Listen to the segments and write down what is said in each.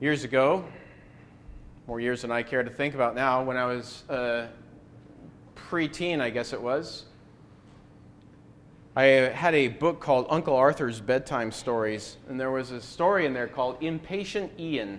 Years ago, more years than I care to think about now, when I was preteen, I guess it was, I had a book called Uncle Arthur's Bedtime Stories, and there was a story in there called Impatient Ian.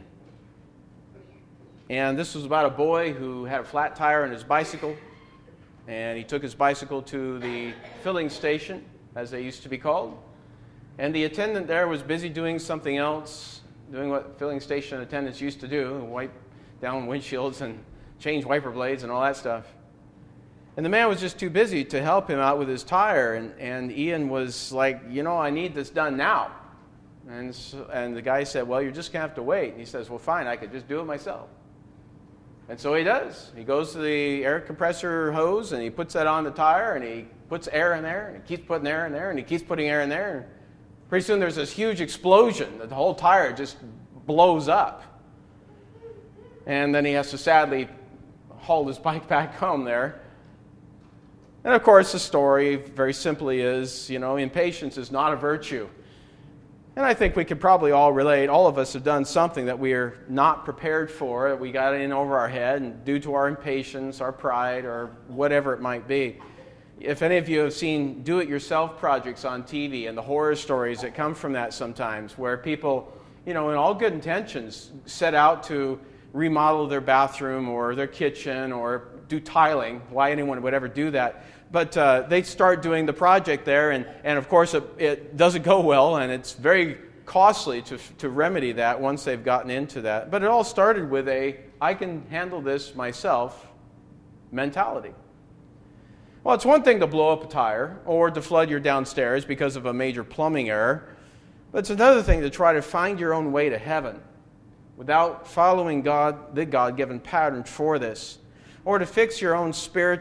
And this was about a boy who had a flat tire on his bicycle, and he took his bicycle to the filling station, as they used to be called, and the attendant there was busy doing something else, doing what filling station attendants used to do, wipe down windshields and change wiper blades and all that stuff. And the man was just too busy to help him out with his tire, and Ian was like, I need this done now. And the guy said, well, you're just going to have to wait. And he says, well, fine, I could just do it myself. And so he does. He goes to the air compressor hose, and he puts that on the tire, and he puts air in there, and he keeps putting air in there, and he keeps putting air in there. And pretty soon there's this huge explosion that the whole tire just blows up. And then he has to sadly haul his bike back home there. And of course, the story very simply is, impatience is not a virtue. And I think we could probably all relate. All of us have done something that we are not prepared for, that we got in over our head, and due to our impatience, our pride, or whatever it might be. If any of you have seen do-it-yourself projects on TV and the horror stories that come from that sometimes, where people, in all good intentions, set out to remodel their bathroom or their kitchen or do tiling, why anyone would ever do that. But they start doing the project there, and of course it doesn't go well, and it's very costly to remedy that once they've gotten into that. But it all started with I can handle this myself mentality. Well, it's one thing to blow up a tire or to flood your downstairs because of a major plumbing error, but it's another thing to try to find your own way to heaven without following the God-given pattern for this, or to fix your own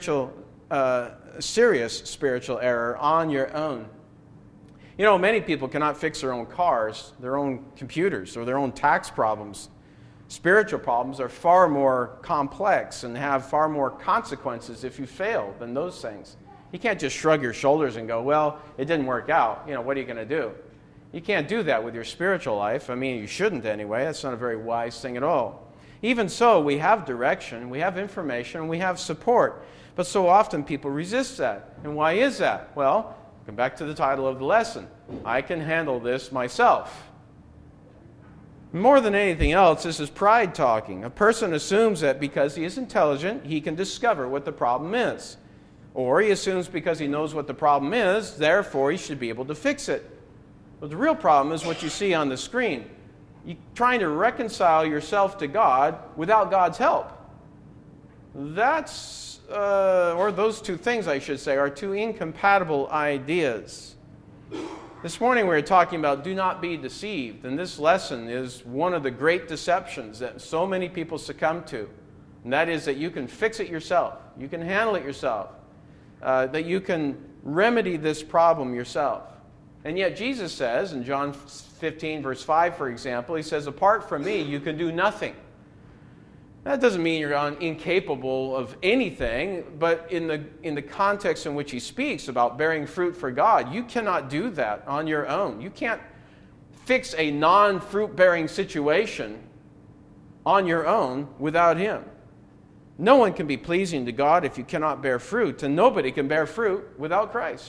serious spiritual error on your own. Many people cannot fix their own cars, their own computers, or their own tax problems. Spiritual problems are far more complex and have far more consequences if you fail than those things. You can't just shrug your shoulders and go, well, it didn't work out. What are you going to do? You can't do that with your spiritual life. You shouldn't anyway. That's not a very wise thing at all. Even so, we have direction, we have information, we have support. But so often people resist that. And why is that? Well, come back to the title of the lesson. I can handle this myself. More than anything else, this is pride talking. A person assumes that because he is intelligent, he can discover what the problem is. Or he assumes because he knows what the problem is, therefore he should be able to fix it. But the real problem is what you see on the screen. You're trying to reconcile yourself to God without God's help. Those two things, I should say, are two incompatible ideas. This morning we were talking about do not be deceived, and this lesson is one of the great deceptions that so many people succumb to, and that is that you can fix it yourself, you can handle it yourself, that you can remedy this problem yourself. And yet Jesus says, in John 15, verse 5, for example, he says, apart from me, you can do nothing. That doesn't mean you're incapable of anything, but in the context in which he speaks about bearing fruit for God, you cannot do that on your own. You can't fix a non-fruit-bearing situation on your own without him. No one can be pleasing to God if you cannot bear fruit, and nobody can bear fruit without Christ.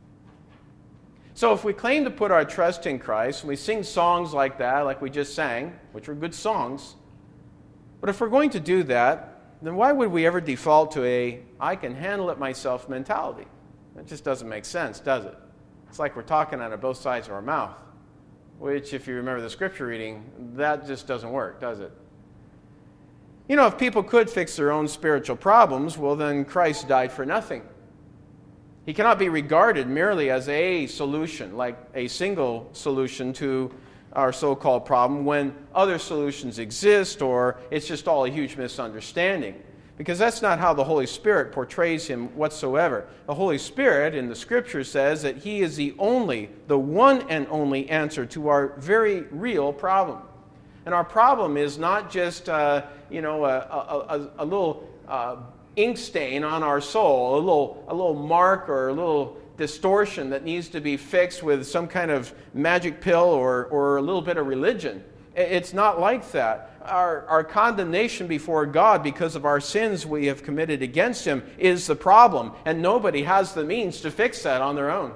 So if we claim to put our trust in Christ, and we sing songs like that, like we just sang, which were good songs, but if we're going to do that, then why would we ever default to I can handle it myself mentality? That just doesn't make sense, does it? It's like we're talking out of both sides of our mouth, which, if you remember the scripture reading, that just doesn't work, does it? If people could fix their own spiritual problems, well, then Christ died for nothing. He cannot be regarded merely as a solution, like a single solution to our so-called problem, when other solutions exist, or it's just all a huge misunderstanding. Because that's not how the Holy Spirit portrays him whatsoever. The Holy Spirit in the Scripture says that he is the one and only answer to our very real problem. And our problem is not just a little ink stain on our soul, a little mark or a little distortion that needs to be fixed with some kind of magic pill or a little bit of religion. It's not like that. Our condemnation before God because of our sins we have committed against Him is the problem, and nobody has the means to fix that on their own.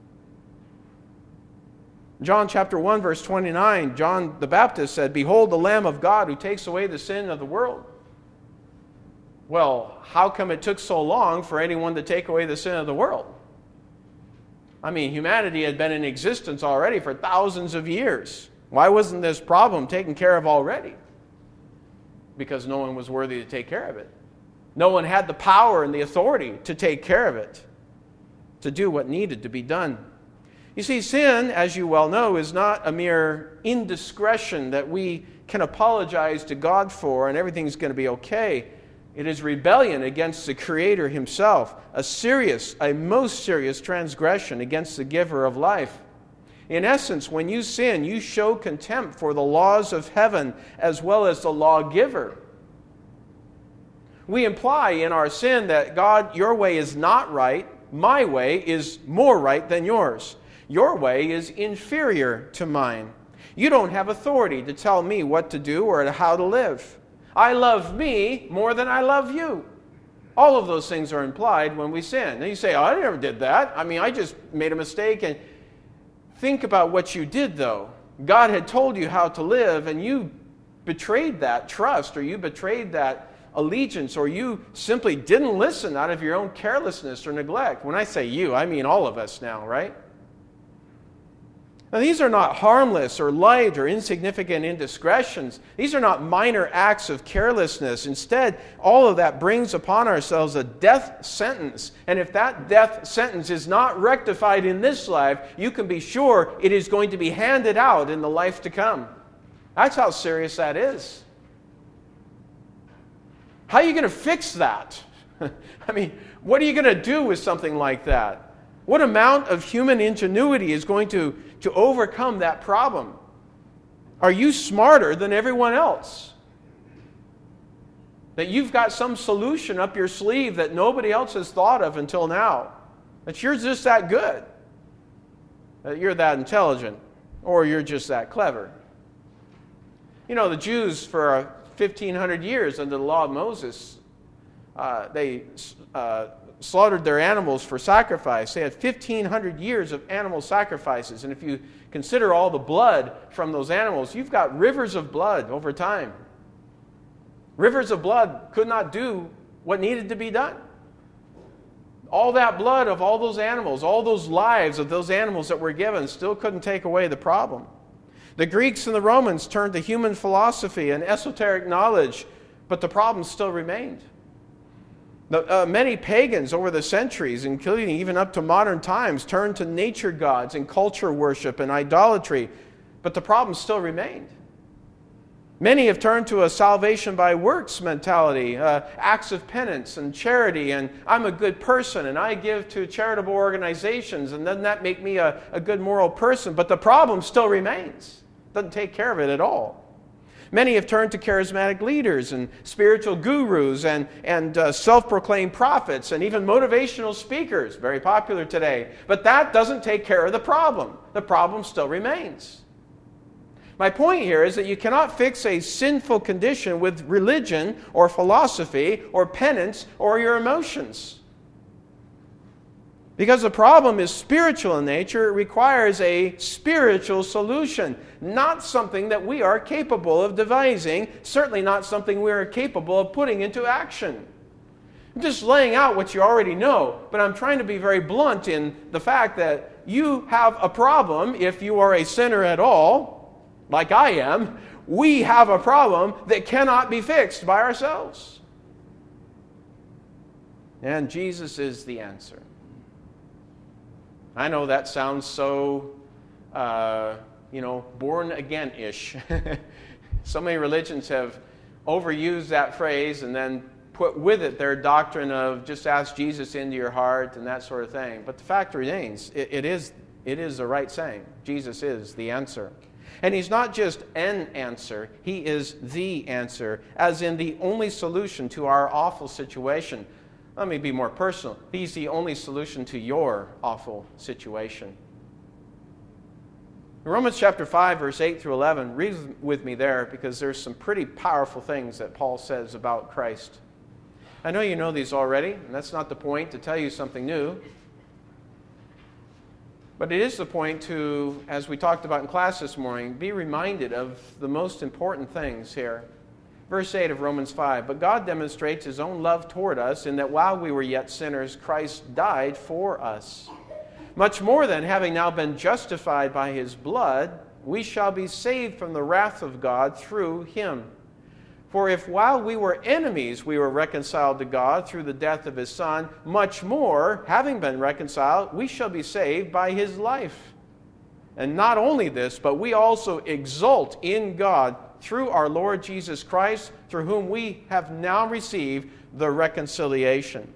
John chapter 1, verse 29, John the Baptist said, "Behold the Lamb of God who takes away the sin of the world." Well, how come it took so long for anyone to take away the sin of the world? I mean, humanity had been in existence already for thousands of years. Why wasn't this problem taken care of already? Because no one was worthy to take care of it. No one had the power and the authority to take care of it, to do what needed to be done. You see, sin, as you well know, is not a mere indiscretion that we can apologize to God for and everything's going to be okay. It is rebellion against the Creator Himself, a most serious transgression against the giver of life. In essence, when you sin, you show contempt for the laws of heaven as well as the lawgiver. We imply in our sin that, God, your way is not right, my way is more right than yours. Your way is inferior to mine. You don't have authority to tell me what to do or how to live. I love me more than I love you. All of those things are implied when we sin. And you say, "Oh, I never did that. I just made a mistake." And think about what you did, though. God had told you how to live, and you betrayed that trust, or you betrayed that allegiance, or you simply didn't listen out of your own carelessness or neglect. When I say you, I mean all of us now, right? Now, these are not harmless or light or insignificant indiscretions. These are not minor acts of carelessness. Instead, all of that brings upon ourselves a death sentence. And if that death sentence is not rectified in this life, you can be sure it is going to be handed out in the life to come. That's how serious that is. How are you going to fix that? What are you going to do with something like that? What amount of human ingenuity is going to overcome that problem? Are you smarter than everyone else? That you've got some solution up your sleeve that nobody else has thought of until now? That you're just that good? That you're that intelligent? Or you're just that clever? You know, the Jews for 1,500 years under the law of Moses, they slaughtered their animals for sacrifice. They had 1,500 years of animal sacrifices. And if you consider all the blood from those animals, you've got rivers of blood over time. Rivers of blood could not do what needed to be done. All that blood of all those animals, all those lives of those animals that were given still couldn't take away the problem. The Greeks and the Romans turned to human philosophy and esoteric knowledge, but the problem still remained. Many pagans over the centuries, including even up to modern times, turned to nature gods and culture worship and idolatry, but the problem still remained. Many have turned to a salvation by works mentality, acts of penance and charity, and I'm a good person and I give to charitable organizations, and doesn't that make me a good moral person? But the problem still remains. Doesn't take care of it at all. Many have turned to charismatic leaders and spiritual gurus and self-proclaimed prophets and even motivational speakers, very popular today. But that doesn't take care of the problem. The problem still remains. My point here is that you cannot fix a sinful condition with religion or philosophy or penance or your emotions. Because the problem is spiritual in nature, it requires a spiritual solution, not something that we are capable of devising, certainly not something we are capable of putting into action. I'm just laying out what you already know, but I'm trying to be very blunt in the fact that you have a problem if you are a sinner at all, like I am. We have a problem that cannot be fixed by ourselves. And Jesus is the answer. I know that sounds so, born again-ish. So many religions have overused that phrase and then put with it their doctrine of just ask Jesus into your heart and that sort of thing. But the fact remains, it is the right saying. Jesus is the answer. And He's not just an answer, He is the answer, as in the only solution to our awful situation. Let me be more personal. He's the only solution to your awful situation. Romans chapter 5, verse 8 through 11, read with me there because there's some pretty powerful things that Paul says about Christ. I know you know these already, and that's not the point to tell you something new. But it is the point to, as we talked about in class this morning, be reminded of the most important things here. Verse 8 of Romans 5, "But God demonstrates His own love toward us in that while we were yet sinners, Christ died for us. Much more than, having now been justified by His blood, we shall be saved from the wrath of God through Him. For if while we were enemies we were reconciled to God through the death of His Son, much more, having been reconciled, we shall be saved by His life. And not only this, but we also exult in God through our Lord Jesus Christ, through whom we have now received the reconciliation."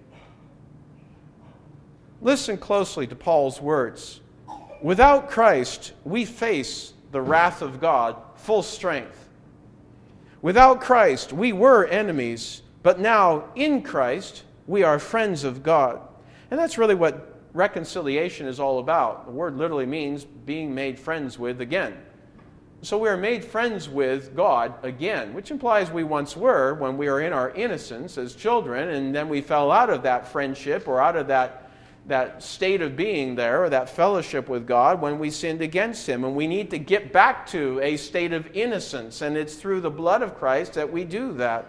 Listen closely to Paul's words. Without Christ, we face the wrath of God full strength. Without Christ, we were enemies, but now in Christ, we are friends of God. And that's really what reconciliation is all about. The word literally means being made friends with again. So we are made friends with God again, which implies we once were when we were in our innocence as children, and then we fell out of that friendship or out of that state of being there, or that fellowship with God, when we sinned against Him. And we need to get back to a state of innocence, and it's through the blood of Christ that we do that.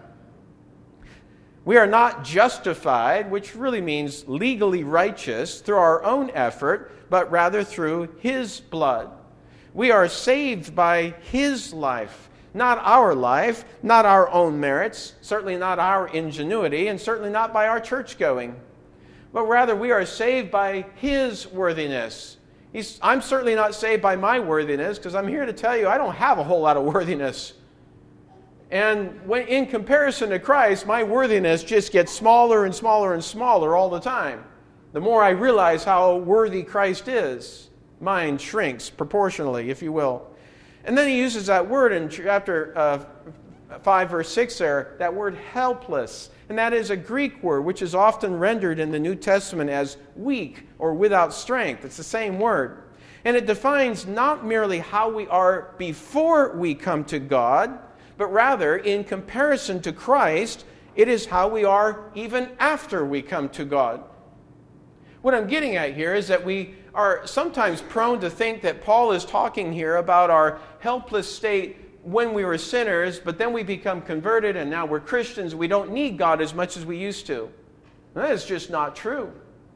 We are not justified, which really means legally righteous, through our own effort, but rather through His blood. We are saved by His life, not our life, not our own merits, certainly not our ingenuity, and certainly not by our church going. But rather we are saved by His worthiness. I'm certainly not saved by my worthiness, because I'm here to tell you I don't have a whole lot of worthiness. And when, in comparison to Christ, my worthiness just gets smaller and smaller and smaller all the time. The more I realize how worthy Christ is, mine shrinks proportionally, if you will. And then he uses that word in chapter 5, verse 6 there, that word helpless. And that is a Greek word which is often rendered in the New Testament as weak or without strength. It's the same word. And it defines not merely how we are before we come to God, but rather, in comparison to Christ, it is how we are even after we come to God. What I'm getting at here is that we are sometimes prone to think that Paul is talking here about our helpless state when we were sinners, but then we become converted and now we're Christians. We don't need God as much as we used to. That is just not true.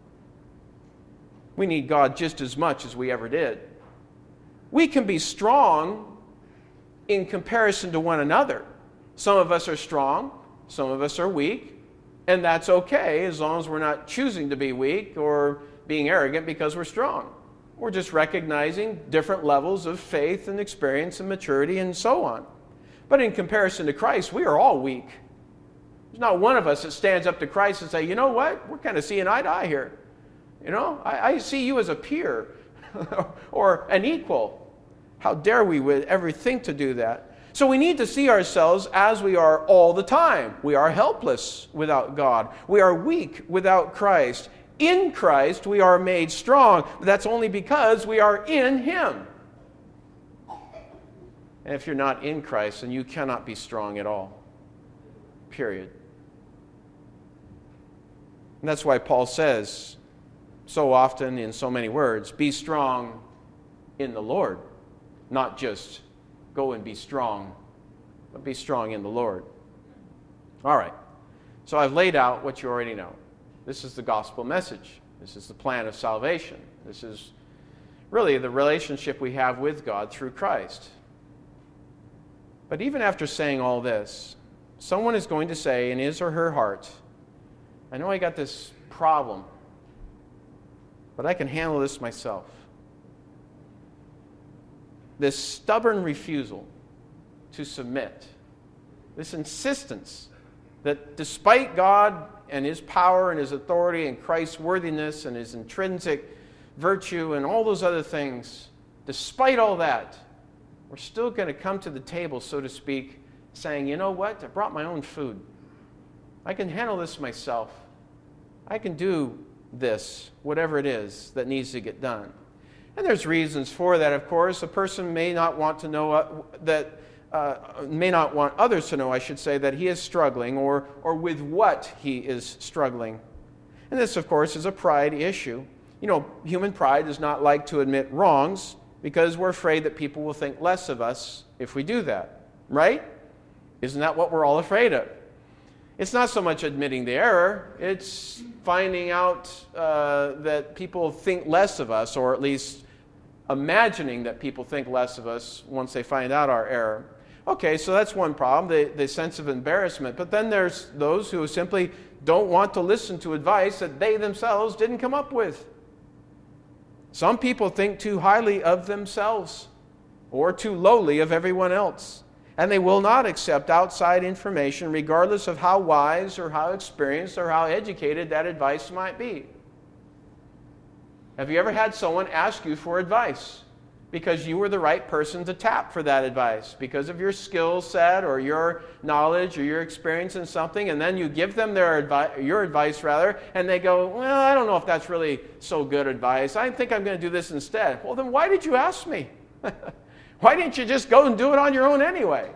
We need God just as much as we ever did. We can be strong in comparison to one another. Some of us are strong, some of us are weak, and that's okay as long as we're not choosing to be weak or being arrogant because we're strong. We're just recognizing different levels of faith and experience and maturity and so on. But in comparison to Christ, we are all weak. There's not one of us that stands up to Christ and say, you know what, we're kind of seeing eye to eye here. You know, I see you as a peer or an equal. How dare we would ever think to do that? So we need to see ourselves as we are all the time. We are helpless without God. We are weak without Christ. In Christ, we are made strong, but that's only because we are in Him. And if you're not in Christ, then you cannot be strong at all. Period. And that's why Paul says so often in so many words, be strong in the Lord. Not just go and be strong, but be strong in the Lord. All right. So I've laid out what you already know. This is the gospel message. This is the plan of salvation. This is really the relationship we have with God through Christ. But even after saying all this, someone is going to say in his or her heart, I know I got this problem, but I can handle this myself. This stubborn refusal to submit, this insistence that despite God and His power and His authority and Christ's worthiness and His intrinsic virtue and all those other things, despite all that, we're still going to come to the table, so to speak, saying, you know what, I brought my own food. I can handle this myself. I can do this, whatever it is that needs to get done. And there's reasons for that, of course. A person may not want to know may not want others to know, I should say, that he is struggling or with what he is struggling. And this, of course, is a pride issue. You know, human pride does not like to admit wrongs because we're afraid that people will think less of us if we do that, right? Isn't that what we're all afraid of? It's not so much admitting the error, it's finding out that people think less of us, or at least imagining that people think less of us once they find out our error. Okay, so that's one problem, the sense of embarrassment. But then there's those who simply don't want to listen to advice that they themselves didn't come up with. Some people think too highly of themselves or too lowly of everyone else. And they will not accept outside information regardless of how wise or how experienced or how educated that advice might be. Have you ever had someone ask you for advice because you were the right person to tap for that advice because of your skill set or your knowledge or your experience in something, and then you give them your advice, and they go, well, I don't know if that's really so good advice. I think I'm going to do this instead. Well, then why did you ask me? Why didn't you just go and do it on your own anyway?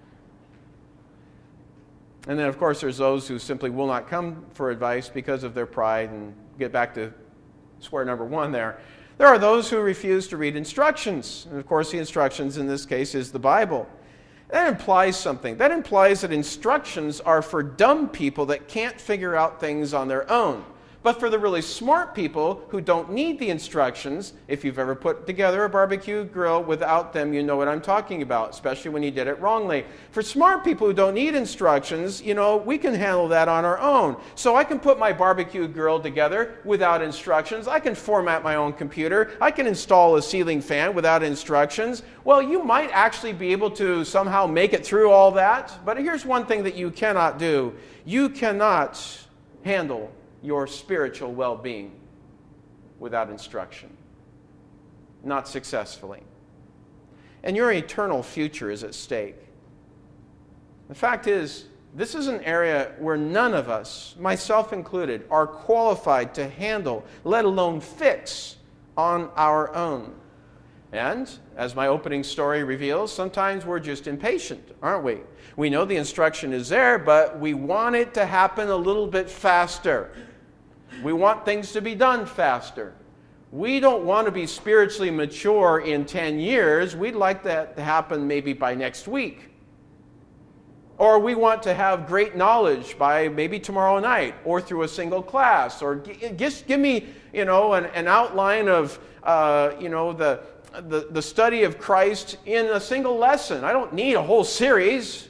And then, of course, there's those who simply will not come for advice because of their pride, and get back to square number one there. There are those who refuse to read instructions. And, of course, the instructions in this case is the Bible. That implies something. That implies that instructions are for dumb people that can't figure out things on their own. But for the really smart people who don't need the instructions, if you've ever put together a barbecue grill without them, you know what I'm talking about, especially when you did it wrongly. For smart people who don't need instructions, we can handle that on our own. So I can put my barbecue grill together without instructions. I can format my own computer. I can install a ceiling fan without instructions. Well, you might actually be able to somehow make it through all that. But here's one thing that you cannot do. You cannot handle your spiritual well-being without instruction. Not successfully. And your eternal future is at stake. The fact is, this is an area where none of us, myself included, are qualified to handle, let alone fix on our own. And, as my opening story reveals, sometimes we're just impatient, aren't we? We know the instruction is there, but we want it to happen a little bit faster. We want things to be done faster. We don't want to be spiritually mature in 10 years. We'd like that to happen maybe by next week. Or we want to have great knowledge by maybe tomorrow night or through a single class. Or just give me, an outline of, the study of Christ in a single lesson. I don't need a whole series.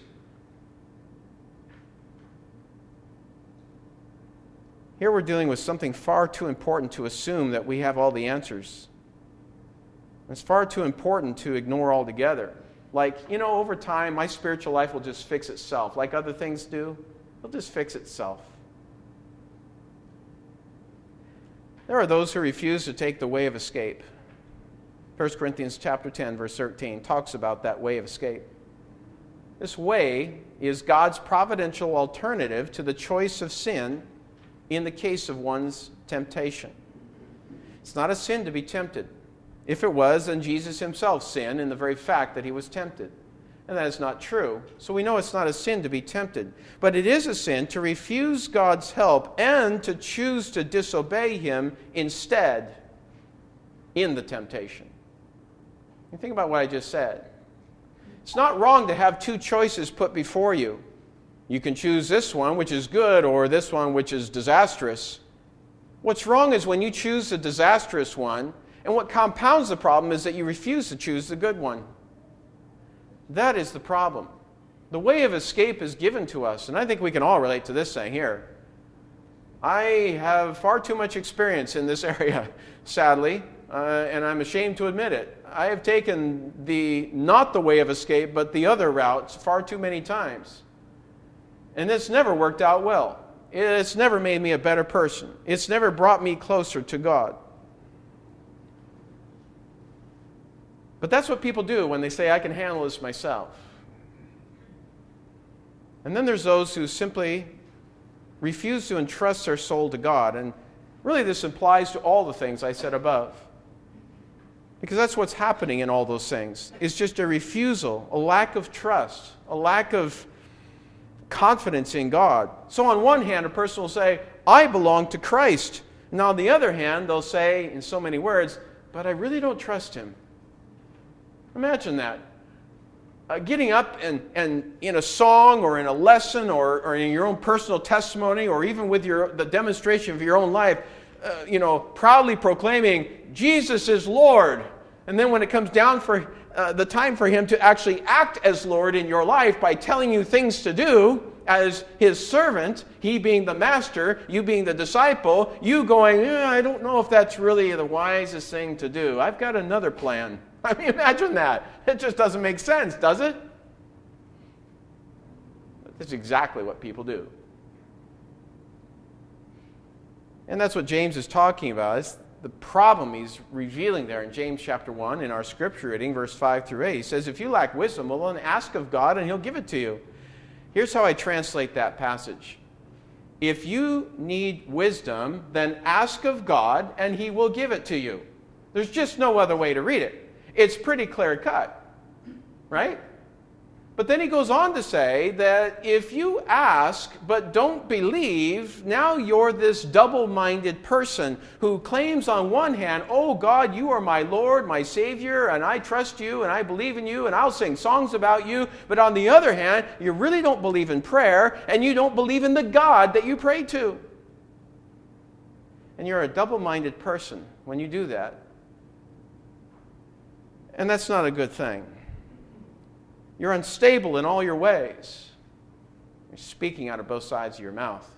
Here we're dealing with something far too important to assume that we have all the answers. It's far too important to ignore altogether. Like, over time, my spiritual life will just fix itself. Like other things do, it'll just fix itself. There are those who refuse to take the way of escape. 1 Corinthians chapter 10, verse 13 talks about that way of escape. This way is God's providential alternative to the choice of sin in the case of one's temptation. It's not a sin to be tempted. If it was, then Jesus himself sinned in the very fact that he was tempted. And that is not true. So we know it's not a sin to be tempted. But it is a sin to refuse God's help and to choose to disobey him instead in the temptation. You think about what I just said. It's not wrong to have two choices put before you. You can choose this one, which is good, or this one, which is disastrous. What's wrong is when you choose the disastrous one, and what compounds the problem is that you refuse to choose the good one. That is the problem. The way of escape is given to us, and I think we can all relate to this thing here. I have far too much experience in this area, sadly, and I'm ashamed to admit it. I have taken not the way of escape, but the other routes far too many times. And it's never worked out well. It's never made me a better person. It's never brought me closer to God. But that's what people do when they say, I can handle this myself. And then there's those who simply refuse to entrust their soul to God. And really this applies to all the things I said above. Because that's what's happening in all those things. It's just a refusal, a lack of trust, a lack of confidence in God. So on one hand, a person will say, I belong to Christ. And on the other hand, they'll say in so many words, but I really don't trust him. Imagine that. Getting up and in a song or in a lesson or in your own personal testimony or even with the demonstration of your own life, proudly proclaiming, Jesus is Lord. And then when it comes down for the time for him to actually act as Lord in your life by telling you things to do as his servant, he being the master, you being the disciple, you going, I don't know if that's really the wisest thing to do. I've got another plan. I mean, imagine that. It just doesn't make sense, does it? That's exactly what people do. And that's what James is talking about. It's the problem he's revealing there in James chapter 1 in our scripture reading, verse 5 through 8. He says, if you lack wisdom, well, then ask of God and he'll give it to you. Here's how I translate that passage. If you need wisdom, then ask of God and he will give it to you. There's just no other way to read it. It's pretty clear cut, right? But then he goes on to say that if you ask but don't believe, now you're this double-minded person who claims on one hand, oh God, you are my Lord, my Savior, and I trust you, and I believe in you, and I'll sing songs about you. But on the other hand, you really don't believe in prayer, and you don't believe in the God that you pray to. And you're a double-minded person when you do that. And that's not a good thing. You're unstable in all your ways. You're speaking out of both sides of your mouth.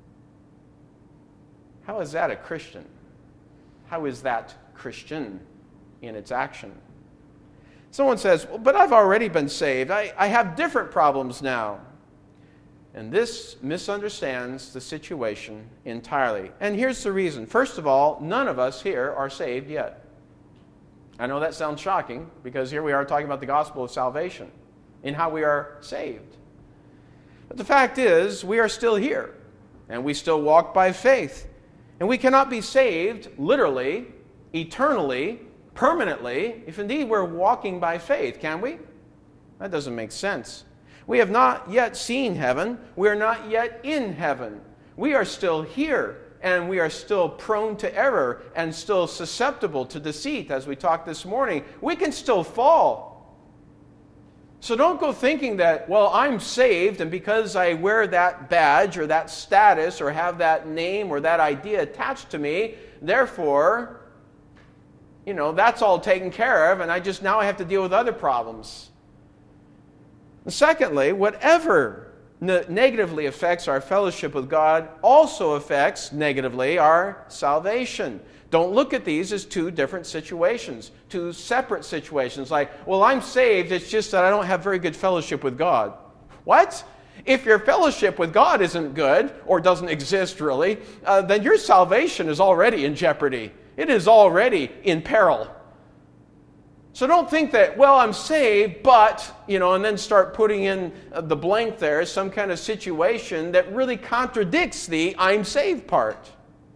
How is that a Christian? How is that Christian in its action? Someone says, well, but I've already been saved. I have different problems now. And this misunderstands the situation entirely. And here's the reason. First of all, none of us here are saved yet. I know that sounds shocking because here we are talking about the gospel of salvation and how we are saved. But the fact is, we are still here and we still walk by faith. And we cannot be saved literally, eternally, permanently, if indeed we're walking by faith, can we? That doesn't make sense. We have not yet seen heaven. We are not yet in heaven. We are still here. And we are still prone to error and still susceptible to deceit, as we talked this morning. We can still fall. So don't go thinking that, well, I'm saved, and because I wear that badge or that status or have that name or that idea attached to me, therefore, that's all taken care of, and now I have to deal with other problems. And secondly, whatever negatively affects our fellowship with God also affects negatively our salvation. Don't look at these as two different situations, two separate situations. Like, well, I'm saved, it's just that I don't have very good fellowship with God. What? If your fellowship with God isn't good, or doesn't exist really, then your salvation is already in jeopardy. It is already in peril. So don't think that, well, I'm saved, but, and then start putting in the blank there, some kind of situation that really contradicts the I'm saved part.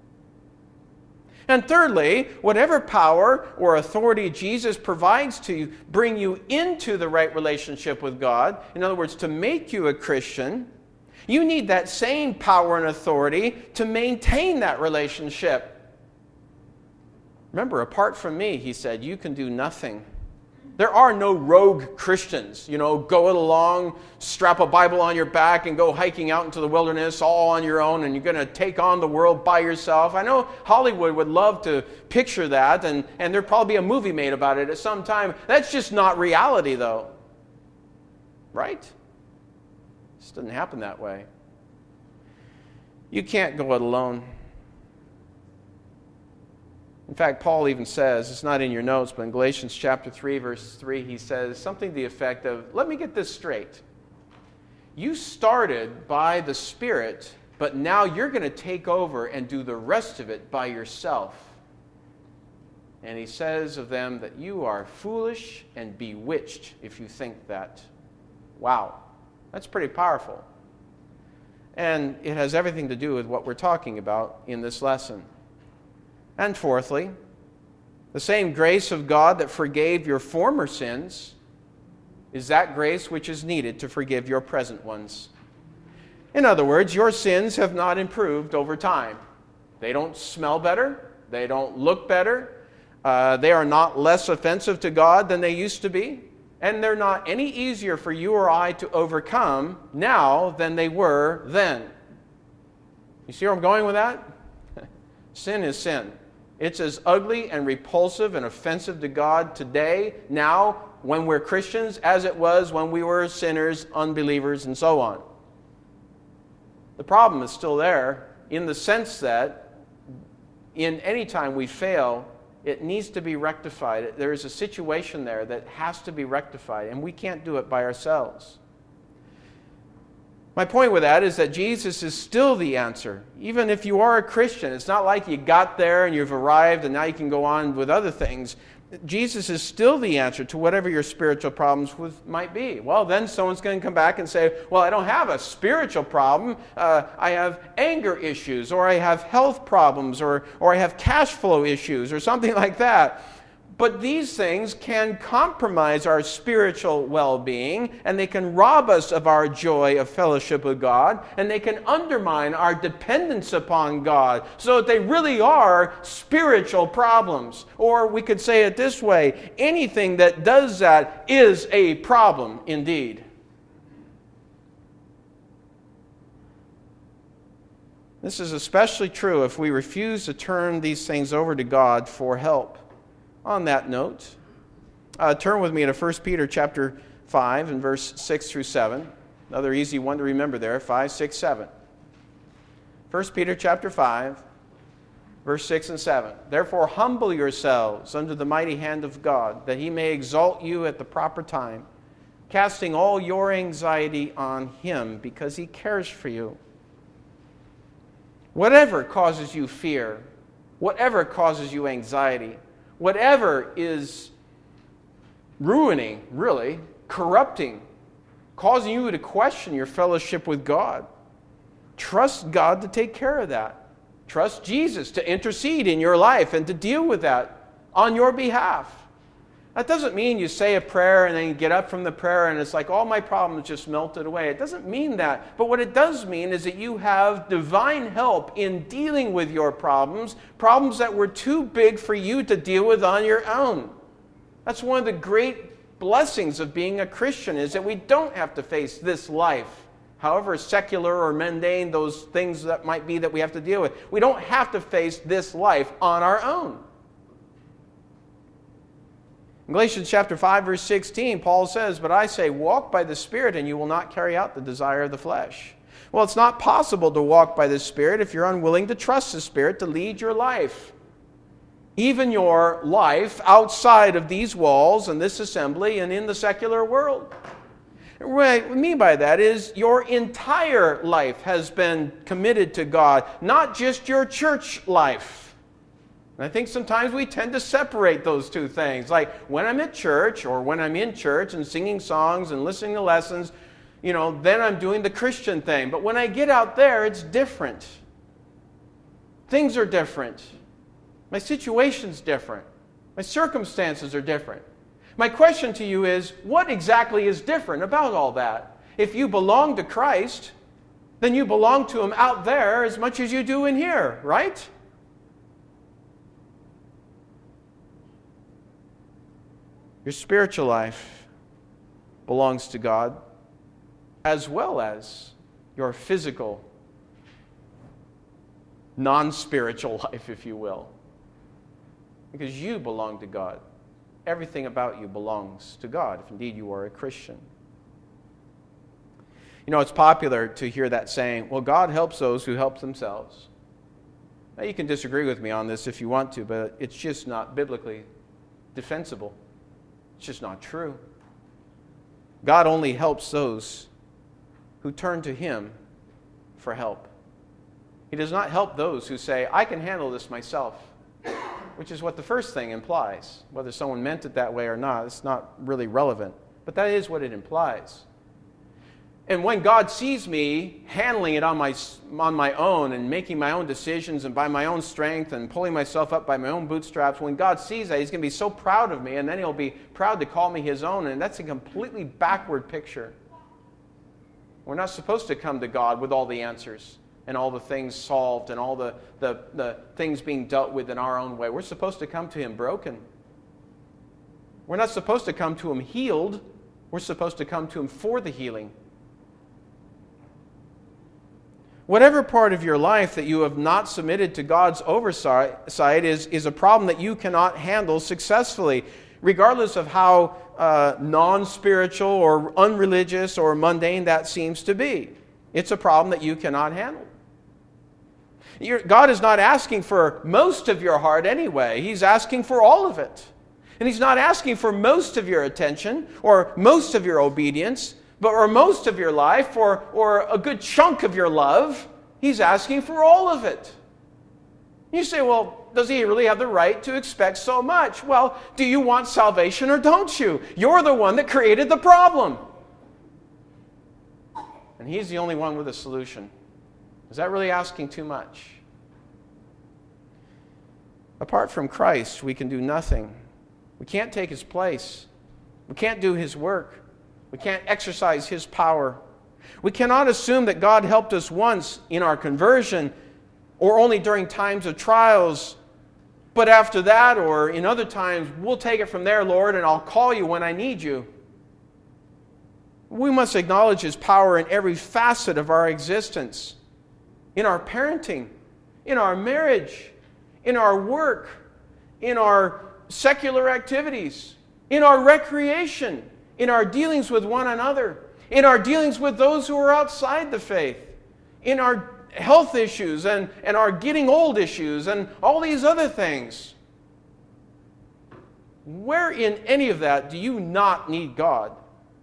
And thirdly, whatever power or authority Jesus provides to bring you into the right relationship with God, in other words, to make you a Christian, you need that same power and authority to maintain that relationship. Remember, apart from me, he said, you can do nothing. There are no rogue Christians, go it along, strap a Bible on your back and go hiking out into the wilderness all on your own and you're going to take on the world by yourself. I know Hollywood would love to picture that and there'd probably be a movie made about it at some time. That's just not reality though. Right? It just doesn't happen that way. You can't go it alone. In fact, Paul even says, it's not in your notes, but in Galatians chapter 3, verse 3, he says something to the effect of, let me get this straight. You started by the Spirit, but now you're going to take over and do the rest of it by yourself. And he says of them that you are foolish and bewitched if you think that. Wow, that's pretty powerful. And it has everything to do with what we're talking about in this lesson. And fourthly, The same grace of God that forgave your former sins is that grace which is needed to forgive your present ones. In other words, your sins have not improved over time. They don't smell better. They don't look better. They are not less offensive to God than they used to be. And they're not any easier for you or I to overcome now than they were then. You see where I'm going with that? Sin is sin. It's as ugly and repulsive and offensive to God today, now, when we're Christians, as it was when we were sinners, unbelievers, and so on. The problem is still there in the sense that in any time we fail, it needs to be rectified. There is a situation there that has to be rectified, and we can't do it by ourselves. My point with that is that Jesus is still the answer. Even if you are a Christian, it's not like you got there and you've arrived and now you can go on with other things. Jesus is still the answer to whatever your spiritual problems might be. Well, then someone's going to come back and say, well, I don't have a spiritual problem. I have anger issues, or I have health problems, or I have cash flow issues, or something like that. But these things can compromise our spiritual well-being, and they can rob us of our joy of fellowship with God, and they can undermine our dependence upon God, so that they really are spiritual problems. Or we could say it this way: anything that does that is a problem indeed. This is especially true if we refuse to turn these things over to God for help. On that note, turn with me to 1 Peter chapter 5 and verse 6 through 7. Another easy one to remember there, 5, 6, 7. 1 Peter chapter 5, verse 6 and 7. Therefore humble yourselves under the mighty hand of God, that he may exalt you at the proper time, casting all your anxiety on him, because he cares for you. Whatever causes you fear, whatever causes you anxiety, whatever is ruining, really, corrupting, causing you to question your fellowship with God, trust God to take care of that. Trust Jesus to intercede in your life and to deal with that on your behalf. That doesn't mean you say a prayer and then you get up from the prayer and it's like all my problems just melted away. It doesn't mean that. But what it does mean is that you have divine help in dealing with your problems that were too big for you to deal with on your own. That's one of the great blessings of being a Christian, is that we don't have to face this life, however secular or mundane those things that might be that we have to deal with. We don't have to face this life on our own. In Galatians chapter 5, verse 16, Paul says, "But I say, walk by the Spirit, and you will not carry out the desire of the flesh." Well, it's not possible to walk by the Spirit if you're unwilling to trust the Spirit to lead your life. Even your life outside of these walls and this assembly and in the secular world. What I mean by that is your entire life has been committed to God, not just your church life. And I think sometimes we tend to separate those two things. Like when I'm at church or when I'm in church and singing songs and listening to lessons, then I'm doing the Christian thing. But when I get out there, it's different. Things are different. My situation's different. My circumstances are different. My question to you is, what exactly is different about all that? If you belong to Christ, then you belong to Him out there as much as you do in here, right? Your spiritual life belongs to God, as well as your physical, non-spiritual life, if you will. Because you belong to God. Everything about you belongs to God, if indeed you are a Christian. It's popular to hear that saying, well, God helps those who help themselves. Now, you can disagree with me on this if you want to, but it's just not biblically defensible. It's just not true. God only helps those who turn to Him for help. He does not help those who say, I can handle this myself, which is what the first thing implies. Whether someone meant it that way or not, it's not really relevant. But that is what it implies. And when God sees me handling it on my own and making my own decisions and by my own strength and pulling myself up by my own bootstraps, when God sees that, He's going to be so proud of me, and then He'll be proud to call me His own. And that's a completely backward picture. We're not supposed to come to God with all the answers and all the things solved and all the things being dealt with in our own way. We're supposed to come to Him broken. We're not supposed to come to Him healed. We're supposed to come to Him for the healing. Whatever part of your life that you have not submitted to God's oversight is a problem that you cannot handle successfully, regardless of how non-spiritual or unreligious or mundane that seems to be. It's a problem that you cannot handle. God is not asking for most of your heart anyway. He's asking for all of it. And He's not asking for most of your attention or most of your obedience, or most of your life, or a good chunk of your love. He's asking for all of it. You say, well, does He really have the right to expect so much? Well, do you want salvation or don't you? You're the one that created the problem. And He's the only one with a solution. Is that really asking too much? Apart from Christ, we can do nothing. We can't take His place. We can't do His work. We can't exercise His power. We cannot assume that God helped us once in our conversion or only during times of trials, but after that or in other times, we'll take it from there, Lord, and I'll call you when I need you. We must acknowledge His power in every facet of our existence, in our parenting, in our marriage, in our work, in our secular activities, in our recreation, in our dealings with one another, in our dealings with those who are outside the faith, in our health issues and our getting old issues and all these other things. Where in any of that do you not need God?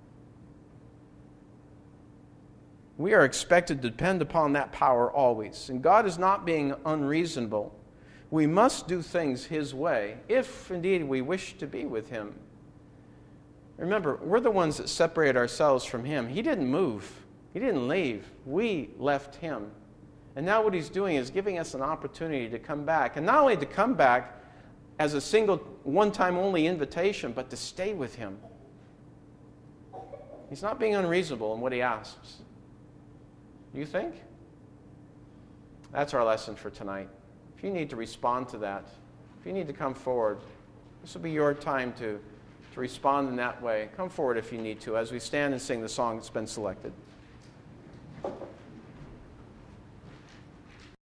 We are expected to depend upon that power always. And God is not being unreasonable. We must do things His way, if indeed we wish to be with Him. Remember, we're the ones that separate ourselves from Him. He didn't move. He didn't leave. We left Him. And now what He's doing is giving us an opportunity to come back. And not only to come back as a single, one-time only invitation, but to stay with Him. He's not being unreasonable in what He asks. Do you think? That's our lesson for tonight. If you need to respond to that, if you need to come forward, this will be your time to respond in that way. Come forward if you need to as we stand and sing the song that's been selected.